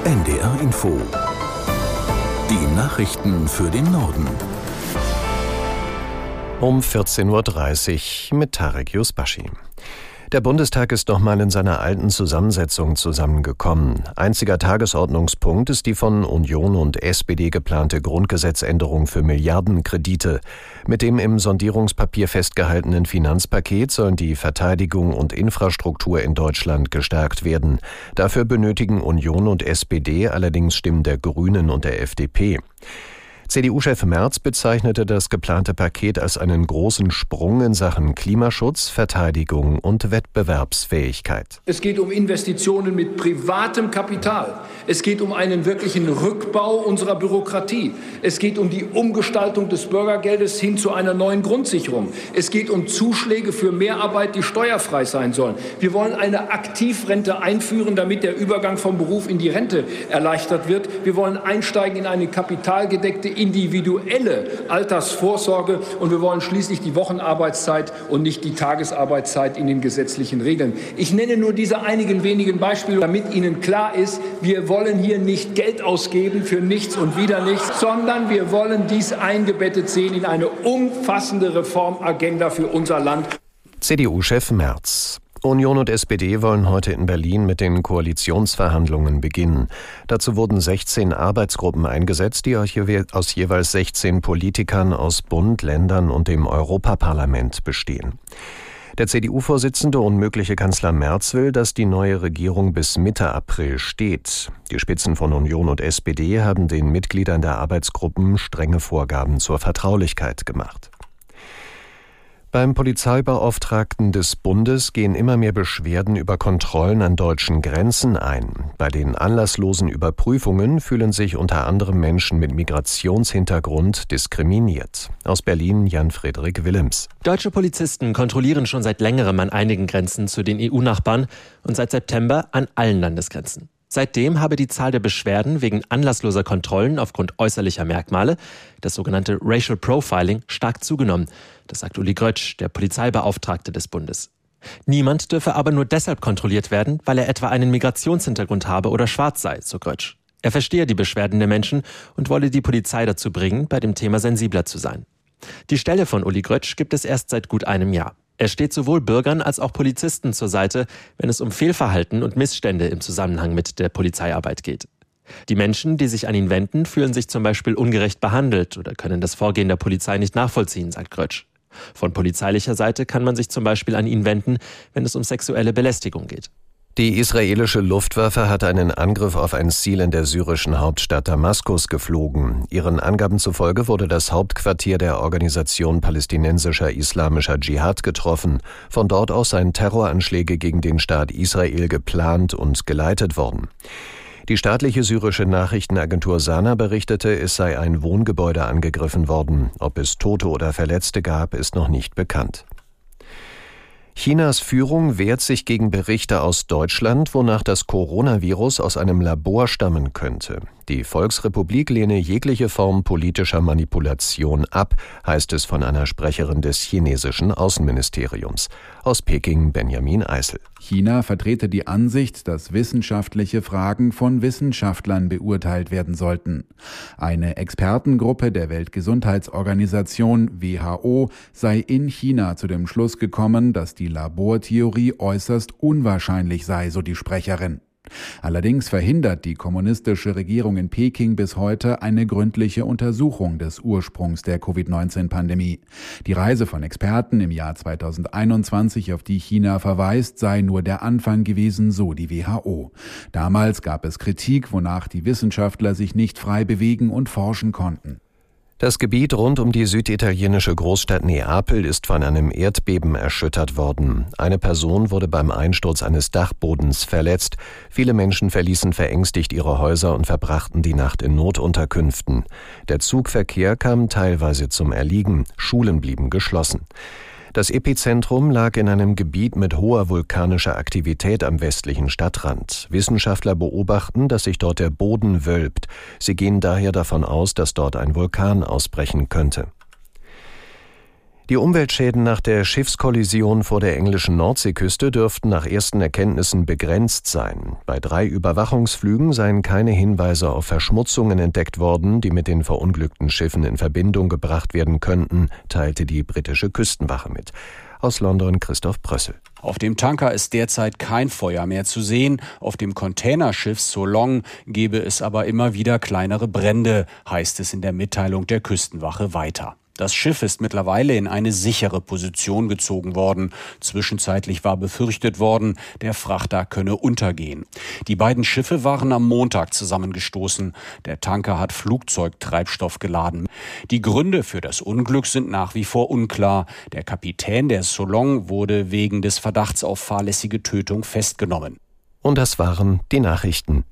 NDR Info. Die Nachrichten für den Norden. Um 14.30 Uhr mit Tarek Yusbashi. Der Bundestag ist nochmal in seiner alten Zusammensetzung zusammengekommen. Einziger Tagesordnungspunkt ist die von Union und SPD geplante Grundgesetzänderung für Milliardenkredite. Mit dem im Sondierungspapier festgehaltenen Finanzpaket sollen die Verteidigung und Infrastruktur in Deutschland gestärkt werden. Dafür benötigen Union und SPD allerdings Stimmen der Grünen und der FDP. CDU-Chef Merz bezeichnete das geplante Paket als einen großen Sprung in Sachen Klimaschutz, Verteidigung und Wettbewerbsfähigkeit. Es geht um Investitionen mit privatem Kapital. Es geht um einen wirklichen Rückbau unserer Bürokratie. Es geht um die Umgestaltung des Bürgergeldes hin zu einer neuen Grundsicherung. Es geht um Zuschläge für Mehrarbeit, die steuerfrei sein sollen. Wir wollen eine Aktivrente einführen, damit der Übergang vom Beruf in die Rente erleichtert wird. Wir wollen einsteigen in eine kapitalgedeckte individuelle Altersvorsorge und wir wollen schließlich die Wochenarbeitszeit und nicht die Tagesarbeitszeit in den gesetzlichen Regeln. Ich nenne nur diese einigen wenigen Beispiele, damit Ihnen klar ist, wir wollen hier nicht Geld ausgeben für nichts und wieder nichts, sondern wir wollen dies eingebettet sehen in eine umfassende Reformagenda für unser Land. CDU-Chef Merz. Union und SPD wollen heute in Berlin mit den Koalitionsverhandlungen beginnen. Dazu wurden 16 Arbeitsgruppen eingesetzt, die aus jeweils 16 Politikern aus Bund, Ländern und dem Europaparlament bestehen. Der CDU-Vorsitzende und mögliche Kanzler Merz will, dass die neue Regierung bis Mitte April steht. Die Spitzen von Union und SPD haben den Mitgliedern der Arbeitsgruppen strenge Vorgaben zur Vertraulichkeit gemacht. Beim Polizeibeauftragten des Bundes gehen immer mehr Beschwerden über Kontrollen an deutschen Grenzen ein. Bei den anlasslosen Überprüfungen fühlen sich unter anderem Menschen mit Migrationshintergrund diskriminiert. Aus Berlin Jan-Friedrich Willems. Deutsche Polizisten kontrollieren schon seit längerem an einigen Grenzen zu den EU-Nachbarn und seit September an allen Landesgrenzen. Seitdem habe die Zahl der Beschwerden wegen anlassloser Kontrollen aufgrund äußerlicher Merkmale, das sogenannte Racial Profiling, stark zugenommen. Das sagt Uli Grötsch, der Polizeibeauftragte des Bundes. Niemand dürfe aber nur deshalb kontrolliert werden, weil er etwa einen Migrationshintergrund habe oder schwarz sei, so Grötsch. Er verstehe die Beschwerden der Menschen und wolle die Polizei dazu bringen, bei dem Thema sensibler zu sein. Die Stelle von Uli Grötsch gibt es erst seit gut einem Jahr. Er steht sowohl Bürgern als auch Polizisten zur Seite, wenn es um Fehlverhalten und Missstände im Zusammenhang mit der Polizeiarbeit geht. Die Menschen, die sich an ihn wenden, fühlen sich zum Beispiel ungerecht behandelt oder können das Vorgehen der Polizei nicht nachvollziehen, sagt Grötsch. Von polizeilicher Seite kann man sich zum Beispiel an ihn wenden, wenn es um sexuelle Belästigung geht. Die israelische Luftwaffe hat einen Angriff auf ein Ziel in der syrischen Hauptstadt Damaskus geflogen. Ihren Angaben zufolge wurde das Hauptquartier der Organisation palästinensischer islamischer Dschihad getroffen. Von dort aus seien Terroranschläge gegen den Staat Israel geplant und geleitet worden. Die staatliche syrische Nachrichtenagentur Sana berichtete, es sei ein Wohngebäude angegriffen worden. Ob es Tote oder Verletzte gab, ist noch nicht bekannt. Chinas Führung wehrt sich gegen Berichte aus Deutschland, wonach das Coronavirus aus einem Labor stammen könnte. Die Volksrepublik lehne jegliche Form politischer Manipulation ab, heißt es von einer Sprecherin des chinesischen Außenministeriums. Aus Peking Benjamin Eisel. China vertrete die Ansicht, dass wissenschaftliche Fragen von Wissenschaftlern beurteilt werden sollten. Eine Expertengruppe der Weltgesundheitsorganisation WHO sei in China zu dem Schluss gekommen, dass die Labortheorie äußerst unwahrscheinlich sei, so die Sprecherin. Allerdings verhindert die kommunistische Regierung in Peking bis heute eine gründliche Untersuchung des Ursprungs der Covid-19-Pandemie. Die Reise von Experten im Jahr 2021, auf die China verweist, sei nur der Anfang gewesen, so die WHO. Damals gab es Kritik, wonach die Wissenschaftler sich nicht frei bewegen und forschen konnten. Das Gebiet rund um die süditalienische Großstadt Neapel ist von einem Erdbeben erschüttert worden. Eine Person wurde beim Einsturz eines Dachbodens verletzt. Viele Menschen verließen verängstigt ihre Häuser und verbrachten die Nacht in Notunterkünften. Der Zugverkehr kam teilweise zum Erliegen. Schulen blieben geschlossen. Das Epizentrum lag in einem Gebiet mit hoher vulkanischer Aktivität am westlichen Stadtrand. Wissenschaftler beobachten, dass sich dort der Boden wölbt. Sie gehen daher davon aus, dass dort ein Vulkan ausbrechen könnte. Die Umweltschäden nach der Schiffskollision vor der englischen Nordseeküste dürften nach ersten Erkenntnissen begrenzt sein. Bei 3 Überwachungsflügen seien keine Hinweise auf Verschmutzungen entdeckt worden, die mit den verunglückten Schiffen in Verbindung gebracht werden könnten, teilte die britische Küstenwache mit. Aus London Christoph Prössel. Auf dem Tanker ist derzeit kein Feuer mehr zu sehen. Auf dem Containerschiff So Long gebe es aber immer wieder kleinere Brände, heißt es in der Mitteilung der Küstenwache weiter. Das Schiff ist mittlerweile in eine sichere Position gezogen worden. Zwischenzeitlich war befürchtet worden, der Frachter könne untergehen. Die beiden Schiffe waren am Montag zusammengestoßen. Der Tanker hat Flugzeugtreibstoff geladen. Die Gründe für das Unglück sind nach wie vor unklar. Der Kapitän der So Long wurde wegen des Verdachts auf fahrlässige Tötung festgenommen. Und das waren die Nachrichten.